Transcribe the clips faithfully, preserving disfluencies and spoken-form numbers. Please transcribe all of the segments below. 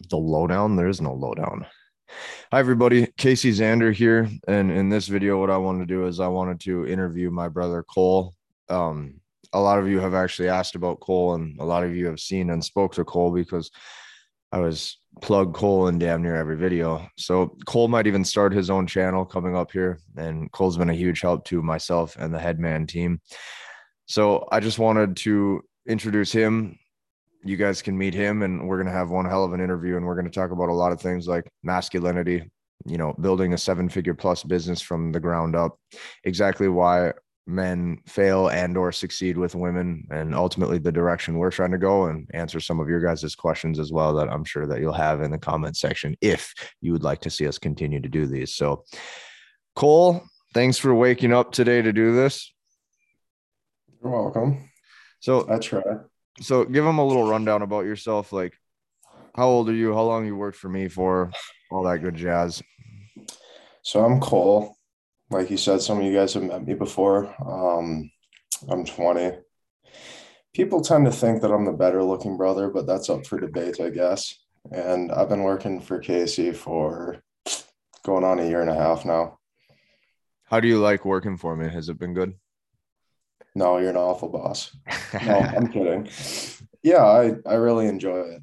The lowdown? There is no lowdown. Hi, everybody. Casey Zander here. And in this video, what I wanted to do is I wanted to interview my brother, Cole. Um, a lot of you have actually asked about Cole, and a lot of you have seen and spoke to Cole because I was plug Cole in damn near every video. So Cole might even start his own channel coming up here. And Cole's been a huge help to myself and the Headman team. So I just wanted to introduce him. You guys can meet him, and we're going to have one hell of an interview, and we're going to talk about a lot of things like masculinity, you know, building a seven figure plus business from the ground up, exactly why men fail and or succeed with women, and ultimately the direction we're trying to go, and answer some of your guys' questions as well that I'm sure that you'll have in the comment section if you would like to see us continue to do these. So Cole, thanks for waking up today to do this. You're welcome. So I try. So give them a little rundown about yourself. Like, how old are you? How long you worked for me for? All that good jazz. So I'm Cole. Like you said, some of you guys have met me before. Um, I'm twenty. People tend to think that I'm the better looking brother, but that's up for debate, I guess. And I've been working for Casey for going on a year and a half now. How do you like working for me? Has it been good? No, you're an awful boss. No, I'm kidding. Yeah, I, I really enjoy it.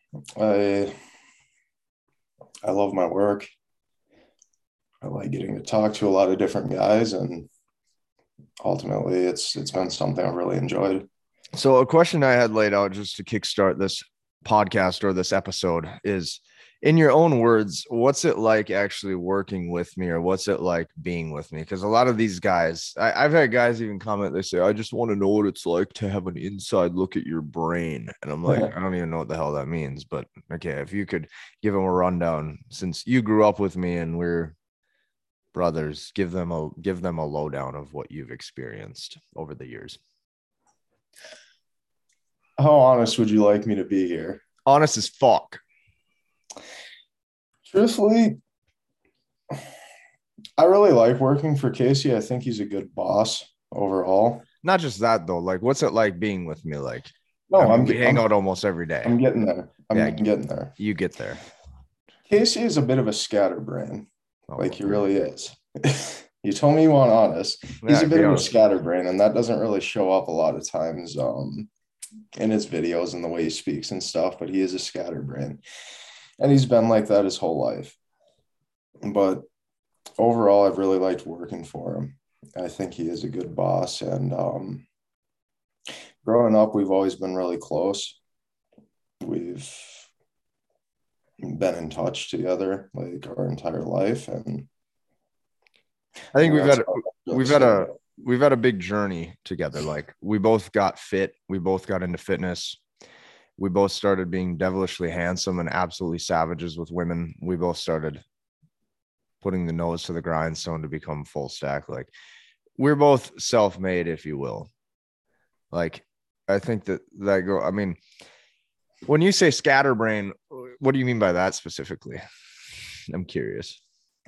I I love my work. I like getting to talk to a lot of different guys, and ultimately it's it's been something I've really enjoyed. So a question I had laid out just to kickstart this podcast or this episode is, in your own words, what's it like actually working with me, or what's it like being with me? Because a lot of these guys, I, I've had guys even comment, they say, I just want to know what it's like to have an inside look at your brain. And I'm like, I don't even know what the hell that means. But okay, if you could give them a rundown, since you grew up with me and we're brothers, give them a give them a lowdown of what you've experienced over the years. How honest would you like me to be here? Honest as fuck. Truthfully, I really like working for Casey. I think he's a good boss overall. Not just that though, like what's it like being with me? Like, I No, mean, I'm we hang I'm out almost every day. I'm getting there. Yeah, I'm getting there. you get there. Casey is a bit of a scatterbrain. Oh, Like he really is. You told me you want honest. He's yeah, a bit be of a honest. scatterbrain, and that doesn't really show up a lot of times um, in his videos and the way he speaks and stuff, but he is a scatterbrain. And he's been like that his whole life. But overall, I've really liked working for him. I think he is a good boss. And um, growing up, we've always been really close. We've been in touch together like our entire life. And I think and we've that's had how I really we've had stand a out. we've had a big journey together. Like we both got fit, we both got into fitness. We both started being devilishly handsome and absolutely savages with women. We both started putting the nose to the grindstone to become full stack. Like we're both self-made, if you will. Like I think that that go. I mean, when you say scatterbrain, what do you mean by that specifically? I'm curious.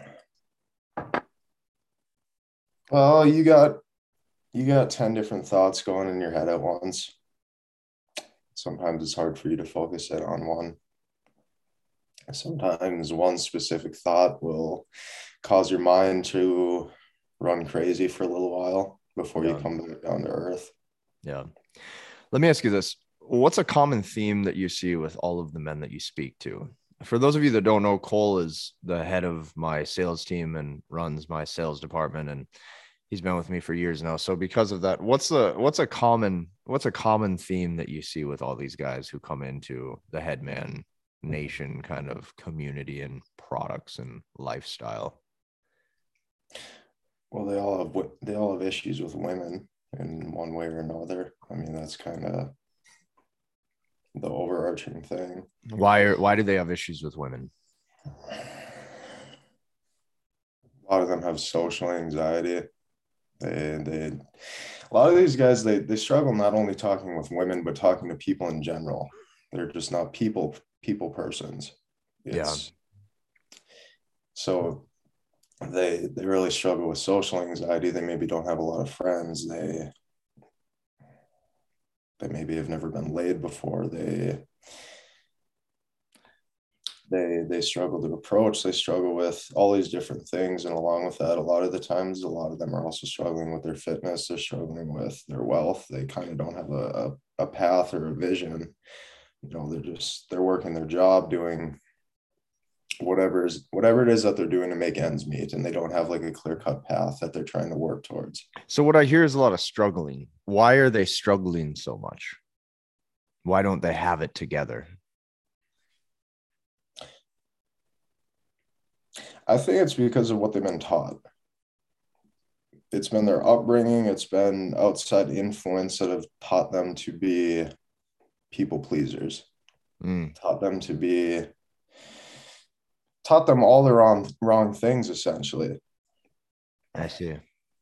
Well, you got you got ten different thoughts going in your head at once. Sometimes it's hard for you to focus in on one. Sometimes one specific thought will cause your mind to run crazy for a little while before you Yeah. come back down to earth. Yeah. Let me ask you this. What's a common theme that you see with all of the men that you speak to? For those of you that don't know, Cole is the head of my sales team and runs my sales department, and he's been with me for years now. So because of that, what's the what's a common what's a common theme that you see with all these guys who come into the Headman Nation kind of community and products and lifestyle? Well, they all have they all have issues with women in one way or another. I mean, that's kind of the overarching thing. Why are why do they have issues with women? A lot of them have social anxiety. They they a lot of these guys they they struggle not only talking with women but talking to people in general. They're just not people people persons. Yeah. It's so they they really struggle with social anxiety. They maybe don't have a lot of friends. They they maybe have never been laid before. They They they struggle to approach, they struggle with all these different things. And along with that, a lot of the times, a lot of them are also struggling with their fitness, they're struggling with their wealth. They kind of don't have a, a, a path or a vision. You know, they're just they're working their job, doing whatever is whatever it is that they're doing to make ends meet, and they don't have like a clear-cut path that they're trying to work towards. So what I hear is a lot of struggling. Why are they struggling so much? Why don't they have it together? I think it's because of what they've been taught. It's been their upbringing, it's been outside influence that have taught them to be people pleasers, mm. taught them to be taught them all the wrong wrong things, essentially. I see.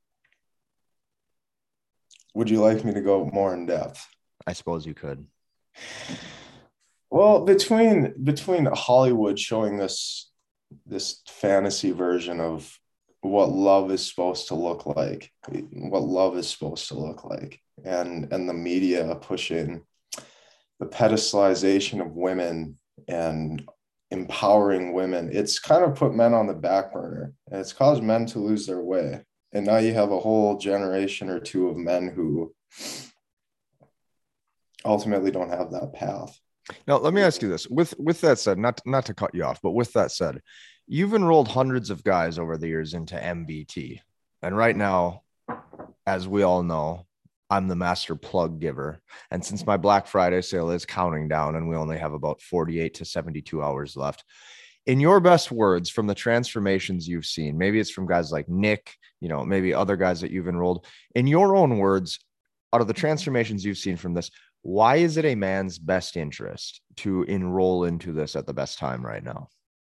Would you like me to go more in depth? I suppose you could. Well, between between Hollywood showing this this fantasy version of what love is supposed to look like, what love is supposed to look like, and and the media pushing the pedestalization of women and empowering women, it's kind of put men on the back burner, and it's caused men to lose their way. And now you have a whole generation or two of men who ultimately don't have that path. Now, let me ask you this. With with that said, not, not to cut you off, but with that said, you've enrolled hundreds of guys over the years into M B T. And right now, as we all know, I'm the master plug giver. And since my Black Friday sale is counting down and we only have about forty-eight to seventy-two hours left, in your best words, from the transformations you've seen, maybe it's from guys like Nick, you know, maybe other guys that you've enrolled, in your own words, out of the transformations you've seen from this, why is it a man's best interest to enroll into this at the best time right now?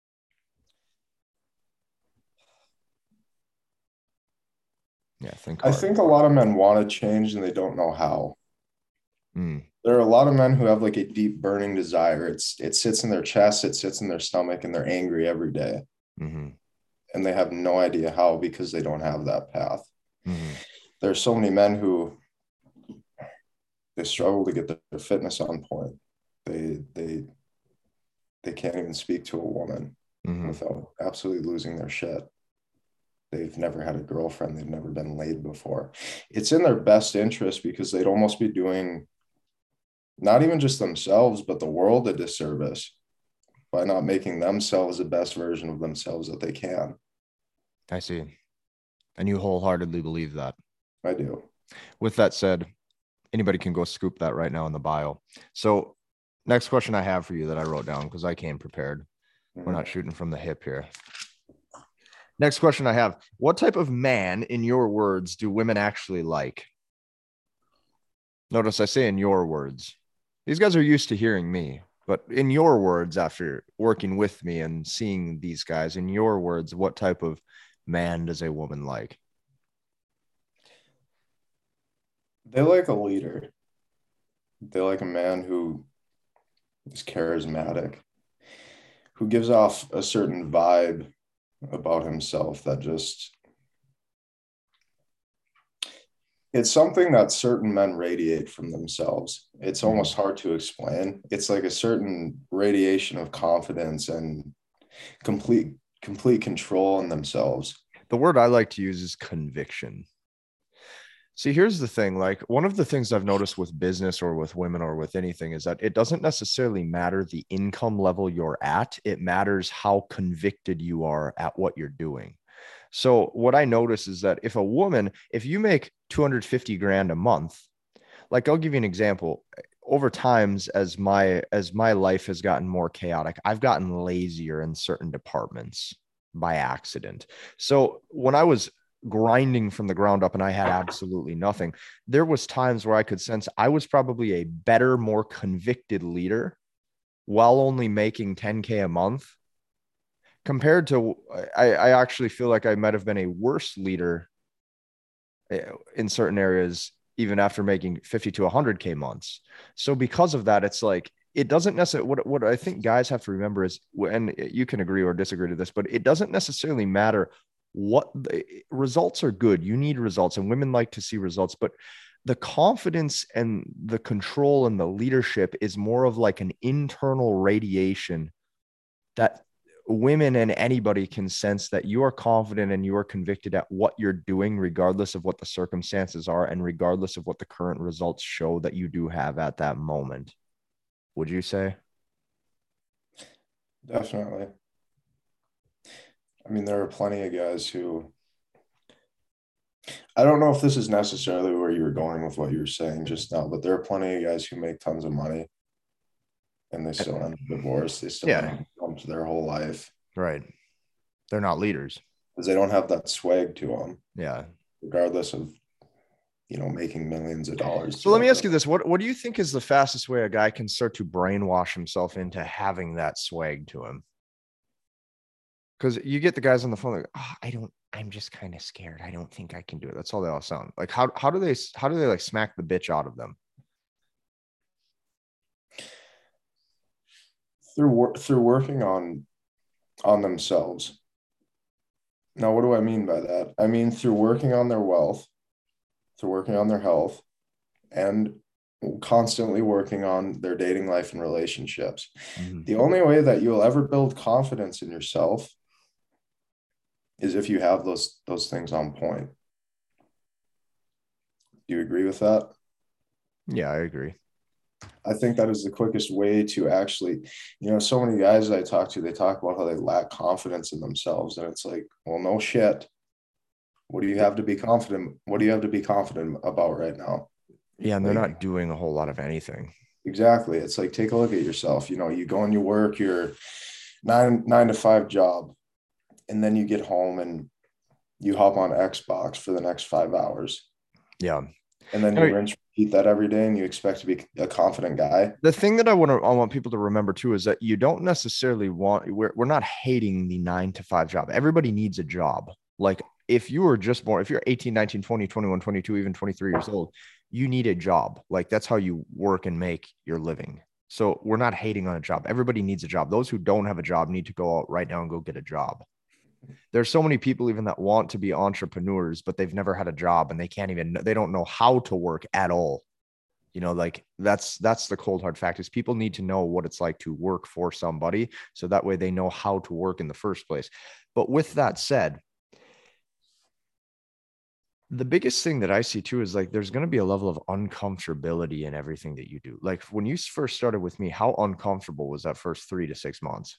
Yeah, think I think a lot of men want to change and they don't know how. Mm. There are a lot of men who have like a deep burning desire. It's it sits in their chest, it sits in their stomach, and they're angry every day. Mm-hmm. And they have no idea how, because they don't have that path. Mm-hmm. There are so many men who they struggle to get their fitness on point. They they they can't even speak to a woman mm-hmm. without absolutely losing their shit. They've never had a girlfriend. They've never been laid before. It's in their best interest, because they'd almost be doing not even just themselves, but the world a disservice by not making themselves the best version of themselves that they can. I see. And you wholeheartedly believe that? I do. With that said, anybody can go scoop that right now in the bio. So next question I have for you that I wrote down, because I came prepared. Mm-hmm. We're not shooting from the hip here. Next question I have, what type of man, in your words, do women actually like? Notice I say in your words. These guys are used to hearing me, but in your words, after working with me and seeing these guys, in your words, what type of man does a woman like? They like a leader. They like a man who is charismatic, who gives off a certain vibe about himself that just, it's something that certain men radiate from themselves. It's almost hard to explain. It's like a certain radiation of confidence and complete complete control in themselves. The word I like to use is conviction. See, here's the thing. Like, one of the things I've noticed with business or with women or with anything is that it doesn't necessarily matter the income level you're at. It matters how convicted you are at what you're doing. So what I notice is that if a woman, if you make two hundred fifty grand a month, like, I'll give you an example. Over times, as my, as my life has gotten more chaotic, I've gotten lazier in certain departments by accident. So when I was grinding from the ground up and I had absolutely nothing, there was times where I could sense I was probably a better, more convicted leader while only making ten K a month, compared to, I, I actually feel like I might have been a worse leader in certain areas, even after making fifty to one hundred K months. So because of that, it's like, it doesn't necessarily, what, what I think guys have to remember is, and you can agree or disagree to this, but it doesn't necessarily matter what the results are. Good. You need results, and women like to see results, but the confidence and the control and the leadership is more of like an internal radiation that women and anybody can sense that you are confident and you are convicted at what you're doing, regardless of what the circumstances are and regardless of what the current results show that you do have at that moment. Would you say? Definitely. I mean, there are plenty of guys who, I don't know if this is necessarily where you were going with what you were saying just now, but there are plenty of guys who make tons of money and they still end up divorced. They still end Yeah. up dumped their whole life Right. They're not leaders. because they don't have that swag to them, Yeah. regardless of, you know, making millions of dollars. So let me ask you this. What, what do you think is the fastest way a guy can start to brainwash himself into having that swag to him? Because you get the guys on the phone like, oh, I don't, I'm just kind of scared. I don't think I can do it. That's all they all sound like. How, how do they, how do they like smack the bitch out of them? Through work, through working on on themselves. Now, what do I mean by that? I mean through working on their wealth, through working on their health, and constantly working on their dating life and relationships. Mm-hmm. The only way that you'll ever build confidence in yourself is if you have those those things on point. Do you agree with that? Yeah, I agree. I think that is the quickest way to actually, you know, so many guys that I talk to, they talk about how they lack confidence in themselves. And it's like, well, no shit. What do you have to be confident? What do you have to be confident about right now? Yeah, and Like, they're not doing a whole lot of anything. exactly. It's like, take a look at yourself. You know, you go and you work your nine, nine to five job, and then you get home and you hop on Xbox for the next five hours. Yeah. And then you And rinse, repeat that every day, and you expect to be a confident guy. the thing that I want to, I want people to remember too, is that you don't necessarily want, we're, we're not hating the nine to five job. Everybody needs a job. Like if you were just born, if you're eighteen, nineteen, twenty, twenty-one, twenty-two, even twenty-three years old, you need a job. Like that's how you work and make your living. So we're not hating on a job. Everybody needs a job. Those who don't have a job need to go out right now and go get a job. There's so many people even that want to be entrepreneurs, but they've never had a job and they can't even, they don't know how to work at all. You know, like that's, that's the cold hard fact is people need to know what it's like to work for somebody. So that way they know how to work in the first place. But with that said, the biggest thing that I see too is like there's going to be a level of uncomfortability in everything that you do. Like when you first started with me, how uncomfortable was that first three to six months?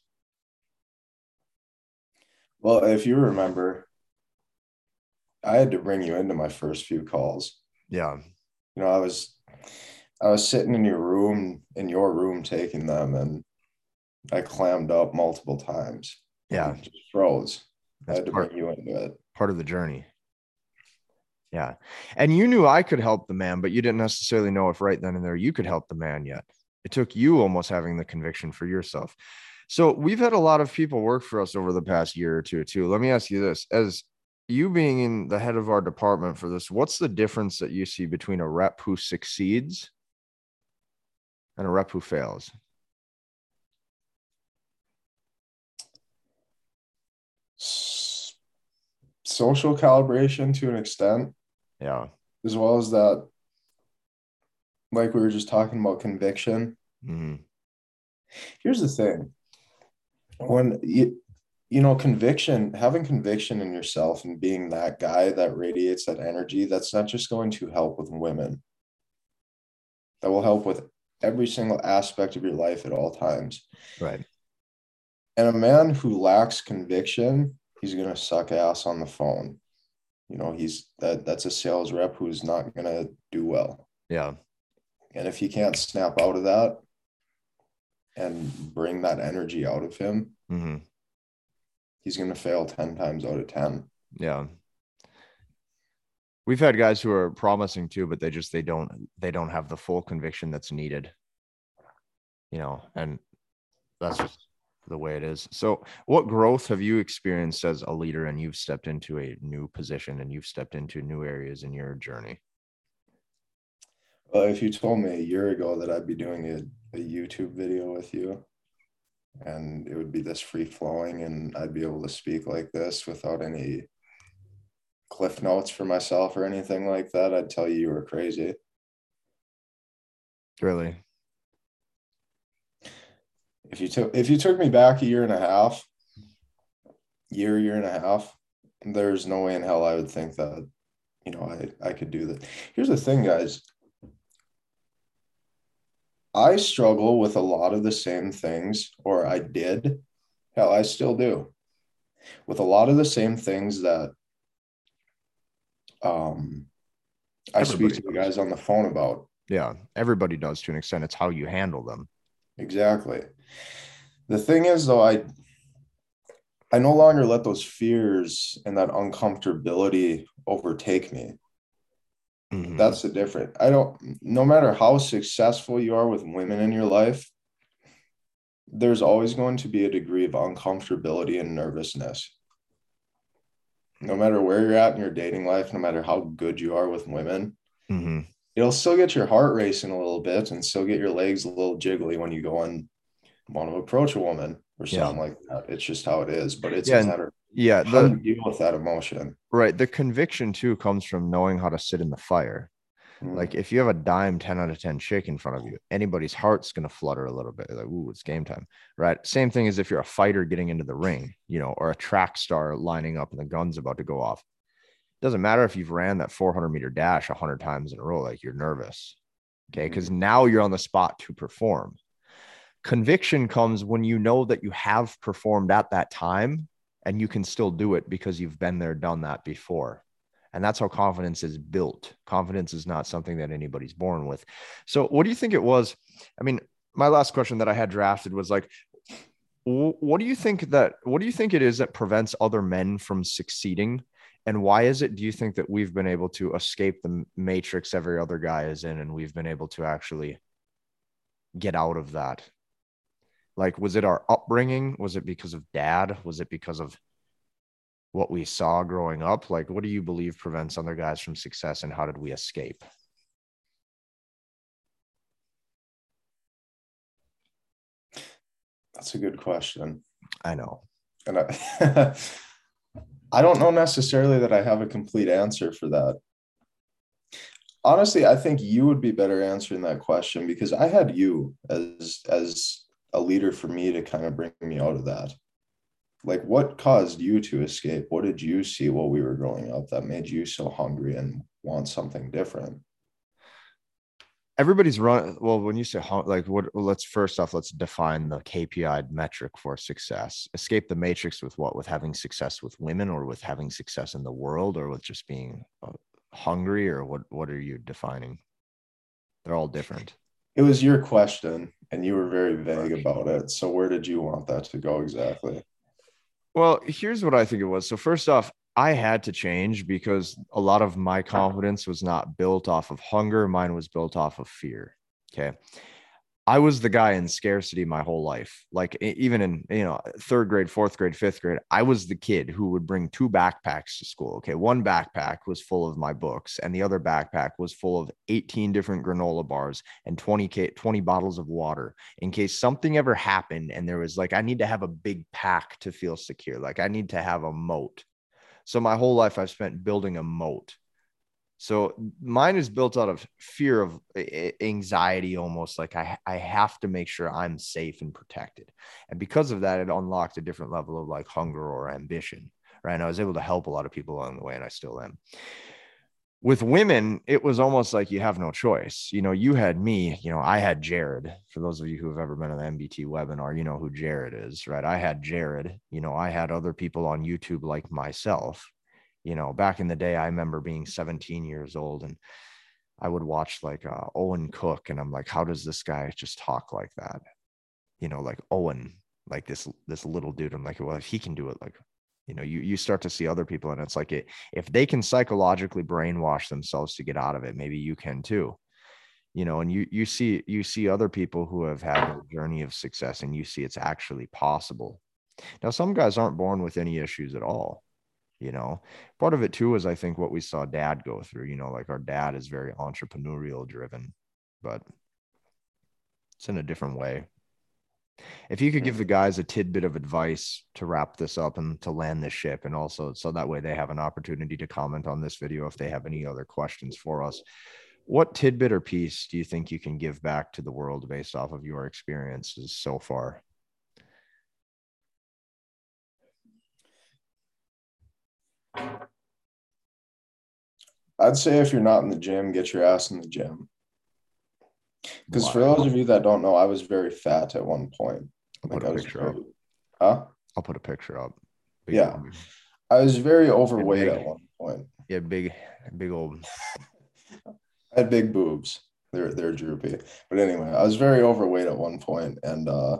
Well, if you remember, I had to bring you into my first few calls. Yeah. You know, I was I was sitting in your room, in your room taking them, and I clammed up multiple times. Yeah. Just froze. That's I had to part, bring you into it. part of the journey. Yeah. And you knew I could help the man, but you didn't necessarily know if right then and there you could help the man yet. It took you almost having the conviction for yourself. So we've had a lot of people work for us over the past year or two, too. Let me ask you this. As you being in the head of our department for this, what's the difference that you see between a rep who succeeds and a rep who fails? Social calibration to an extent. Yeah. As well as that, like we were just talking about conviction. Mm-hmm. Here's the thing. When you, you know, conviction, having conviction in yourself and being that guy that radiates that energy, that's not just going to help with women. That will help with every single aspect of your life at all times. Right. And a man who lacks conviction, he's going to suck ass on the phone. You know, he's that that's a sales rep who's not going to do well. Yeah. And if he can't snap out of that and bring that energy out of him, mm-hmm. he's going to fail ten times out of ten. Yeah. We've had guys who are promising too, but they just, they don't, they don't have the full conviction that's needed, you know, and that's just the way it is. So what growth have you experienced as a leader and you've stepped into a new position and you've stepped into new areas in your journey? Well, if you told me a year ago that I'd be doing a, a YouTube video with you and it would be this free flowing and I'd be able to speak like this without any cliff notes for myself or anything like that, I'd tell you you were crazy. Really? If you took if you took me back a year and a half, year, year and a half, there's no way in hell I would think that, you know, I, I could do that. Here's the thing, guys. I struggle with a lot of the same things, or I did. Hell, I still do. With a lot of the same things that um, I speak Everybody to the does. guys on the phone about. Yeah, everybody does to an extent. It's how you handle them. Exactly. The thing is, though, I I no longer let those fears and that uncomfortability overtake me. Mm-hmm. That's the difference. I don't, no matter how successful you are with women in your life, there's always going to be a degree of uncomfortability and nervousness. No matter where you're at in your dating life, no matter how good you are with women, Mm-hmm. it'll still get your heart racing a little bit and still get your legs a little jiggly when you go and want to approach a woman or Yeah. something like that. It's just how it is. But it's Yeah. a And matter of yeah, how the you deal with that emotion. right. The conviction too comes from knowing how to sit in the fire. Like Mm. if you have a dime ten out of ten chick in front of you, anybody's heart's going to flutter a little bit. Like, ooh, it's game time. Right. Same thing as if you're a fighter getting into the ring, you know, or a track star lining up and the gun's about to go off. It doesn't matter if you've ran that four hundred meter dash one hundred times in a row, like you're nervous. Okay. Because Mm. now you're on the spot to perform. Conviction comes when you know that you have performed at that time and you can still do it because you've been there, done that before. And that's how confidence is built. Confidence is not something that anybody's born with. So, what do you think it was? I mean, my last question that I had drafted was like, what do you think that, what do you think it is that prevents other men from succeeding? And why is it, do you think that we've been able to escape the matrix every other guy is in and we've been able to actually get out of that? Like, was it our upbringing? Was it because of dad? Was it because of what we saw growing up? Like, what do you believe prevents other guys from success and how did we escape? That's a good question. I know. And I, I don't know necessarily that I have a complete answer for that. Honestly, I think you would be better answering that question because I had you as as a leader for me to kind of bring me out of that. Like, what caused you to escape? What did you see while we were growing up that made you so hungry and want something different? Everybody's run. Well, when you say like what, well, let's first off, let's define the K P I metric for success. Escape the matrix with what? With having success with women or with having success in the world or with just being uh, hungry or what, what are you defining? They're all different. It was your question and you were very vague about it. So where did you want that to go exactly? Well, here's what I think it was. So first off, I had to change because a lot of my confidence was not built off of hunger. Mine was built off of fear. Okay. I was the guy in scarcity my whole life. Like even in, you know, third grade, fourth grade, fifth grade, I was the kid who would bring two backpacks to school. Okay. One backpack was full of my books and the other backpack was full of eighteen different granola bars and twenty, twenty bottles of water in case something ever happened. And there was like, I need to have a big pack to feel secure. Like I need to have a moat. So my whole life I've spent building a moat. So mine is built out of fear of anxiety, almost like I, I have to make sure I'm safe and protected. And because of that, it unlocked a different level of like hunger or ambition. Right. And I was able to help a lot of people along the way, and I still am. With women, it was almost like you have no choice. You know, you had me, you know, I had Jared. For those of you who have ever been on the M B T webinar, you know who Jared is, right? I had Jared, you know, I had other people on YouTube like myself. You know, back in the day, I remember being seventeen years old and I would watch like uh, Owen Cook, and I'm like, how does this guy just talk like that? You know, like Owen, like this this little dude. I'm like, well, if he can do it, like, you know, you you start to see other people, and it's like it, if they can psychologically brainwash themselves to get out of it, maybe you can too. You know, and you you see you see other people who have had a journey of success, and you see it's actually possible. Now, some guys aren't born with any issues at all. You know, part of it too is I think what we saw dad go through. You know, like our dad is very entrepreneurial driven, but it's in a different way. If you could give the guys a tidbit of advice to wrap this up and to land this ship, and also so that way they have an opportunity to comment on this video if they have any other questions for us, what tidbit or piece do you think you can give back to the world based off of your experiences so far? I'd say if you're not in the gym, get your ass in the gym. Because for Why? those of you that don't know, I was very fat at one point. I'll Like put I a was picture very, up. huh? I'll put a picture up. Big Yeah. booby. I was very Yeah, overweight big, at one point. yeah, big, big old. I had big boobs. They're they're droopy. But anyway, I was very overweight at one point, and uh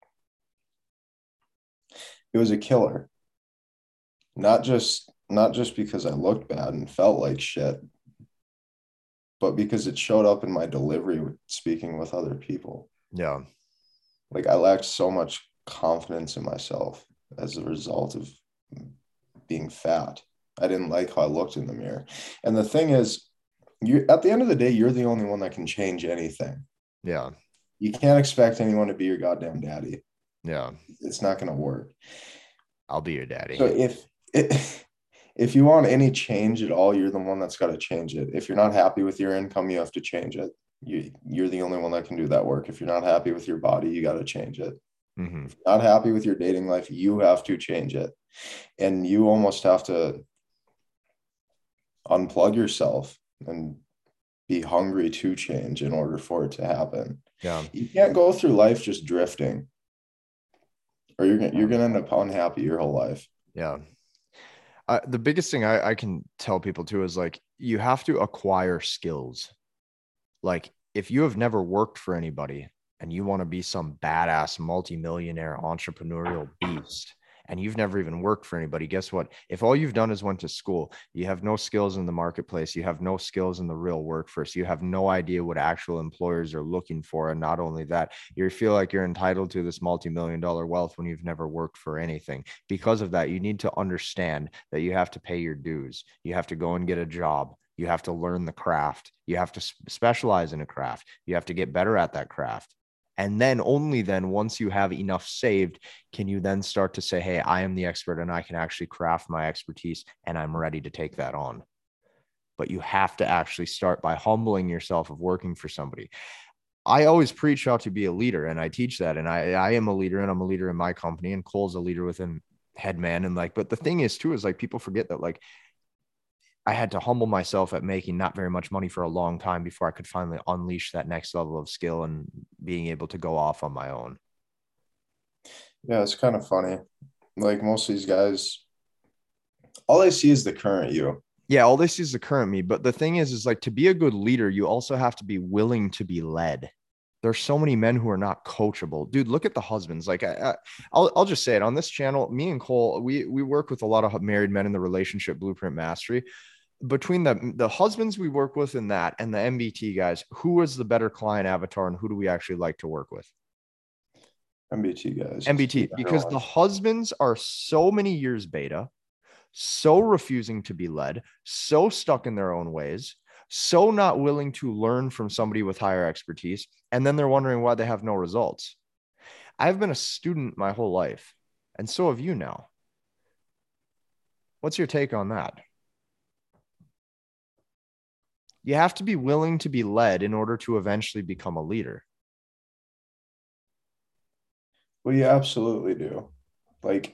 it was a killer. Not just not just because I looked bad and felt like shit, but because it showed up in my delivery with speaking with other people. Yeah. Like I lacked so much confidence in myself as a result of being fat. I didn't like how I looked in the mirror. And the thing is, you at the end of the day, you're the only one that can change anything. Yeah. You can't expect anyone to be your goddamn daddy. Yeah. It's not going to work. I'll be your daddy. So if it, if you want any change at all, you're the one that's got to change it. If you're not happy with your income, you have to change it. You, you're the only one that can do that work. If you're not happy with your body, you got to change it. Mm-hmm. If you're not happy with your dating life, you have to change it. And you almost have to unplug yourself and be hungry to change in order for it to happen. Yeah. You can't go through life just drifting, or you're gonna, you're gonna end up unhappy your whole life. Yeah. Uh, the biggest thing I, I can tell people too is like you have to acquire skills. Like if you have never worked for anybody and you want to be some badass multimillionaire entrepreneurial beast and you've never even worked for anybody, guess what? If all you've done is went to school, you have no skills in the marketplace, you have no skills in the real workforce, you have no idea what actual employers are looking for. And not only that, you feel like you're entitled to this multi-million dollar wealth when you've never worked for anything. Because of that, you need to understand that you have to pay your dues. You have to go and get a job. You have to learn the craft. You have to specialize in a craft. You have to get better at that craft. And then only then, once you have enough saved, can you then start to say, hey, I am the expert and I can actually craft my expertise and I'm ready to take that on. But you have to actually start by humbling yourself of working for somebody. I always preach how to be a leader and I teach that. And I, I am a leader and I'm a leader in my company and Cole's a leader within Headman. And like, but the thing is too, is like people forget that like, I had to humble myself at making not very much money for a long time before I could finally unleash that next level of skill and being able to go off on my own. Yeah, it's kind of funny. Like most of these guys, all they see is the current you. Yeah, all they see is the current me. But the thing is, is like to be a good leader, you also have to be willing to be led. There's so many men who are not coachable. Dude, look at the husbands. Like I, I, I'll, I'll just say it on this channel. Me and Cole, we we work with a lot of married men in the relationship blueprint mastery. Between the the husbands we work with in that and the M B T guys, who is the better client avatar and who do we actually like to work with? M B T guys. M B T, because the husbands are so many years beta, so refusing to be led, so stuck in their own ways, so not willing to learn from somebody with higher expertise. And then they're wondering why they have no results. I've been a student my whole life, and so have you now. What's your take on that? You have to be willing to be led in order to eventually become a leader. Well, you absolutely do. Like,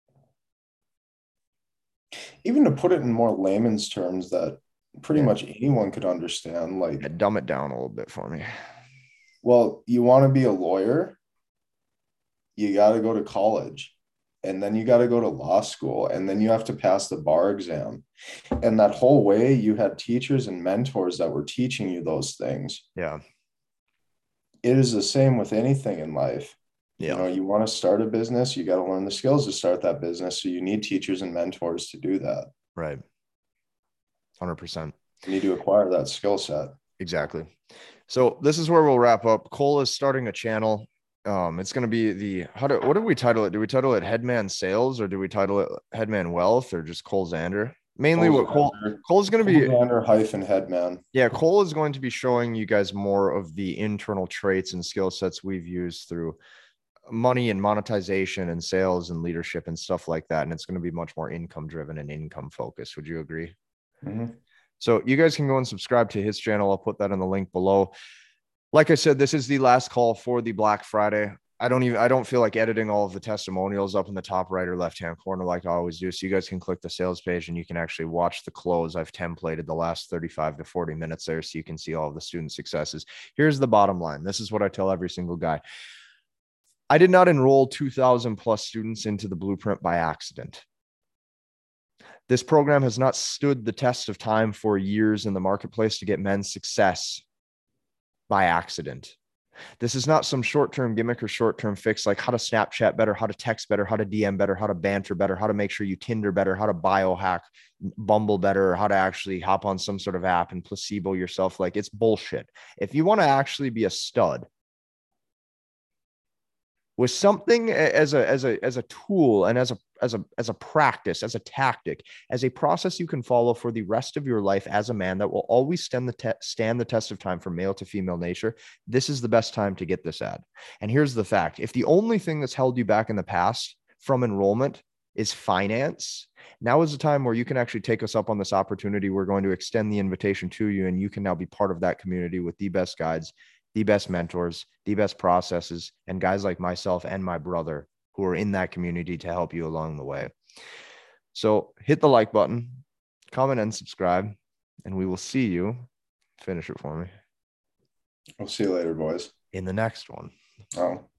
even to put it in more layman's terms that pretty Yeah. much anyone could understand, like, Yeah, dumb it down a little bit for me. well, you want to be a lawyer, you got to go to college, and then you got to go to law school, and then you have to pass the bar exam. And that whole way, you had teachers and mentors that were teaching you those things. Yeah. It is the same with anything in life. Yeah. You know, you want to start a business, you got to learn the skills to start that business. So you need teachers and mentors to do that. Right. one hundred percent. You need to acquire that skill set. Exactly. So this is where we'll wrap up. Cole is starting a channel. Um, it's going to be the, how do, what do we title it? Do we title it Headman Sales or do we title it Headman Wealth or just Cole Zander? Mainly Cole what Cole, Zander, Cole's going to be, Zander hyphen Headman. Yeah, Cole is going to be showing you guys more of the internal traits and skill sets we've used through money and monetization and sales and leadership and stuff like that. And it's going to be much more income driven and income focused. Would you agree? Mm-hmm. So you guys can go and subscribe to his channel. I'll put that in the link below. Like I said, this is the last call for the Black Friday. I don't even, I don't feel like editing all of the testimonials up in the top right or left-hand corner like I always do. So you guys can click the sales page and you can actually watch the close. I've templated the last thirty-five to forty minutes there so you can see all of the student successes. Here's the bottom line. This is what I tell every single guy. I did not enroll two thousand plus students into the Blueprint by accident. This program has not stood the test of time for years in the marketplace to get men's success by accident. This is not some short-term gimmick or short-term fix like how to Snapchat better, how to text better, how to D M better, how to banter better, how to make sure you Tinder better, how to biohack Bumble better, or how to actually hop on some sort of app and placebo yourself. Like, it's bullshit. If you want to actually be a stud with something as a as a as a tool and as a as a as a practice, as a tactic, as a process you can follow for the rest of your life as a man that will always stand the te- stand the test of time from male to female nature, this is the best time to get this ad. And here's the fact: if the only thing that's held you back in the past from enrollment is finance, now is the time where you can actually take us up on this opportunity. We're going to extend the invitation to you, and you can now be part of that community with the best guides, the best mentors, the best processes, and guys like myself and my brother who are in that community to help you along the way. So hit the like button, comment and subscribe, and we will see you. Finish it for me. I'll see you later, boys. In the next one. Oh.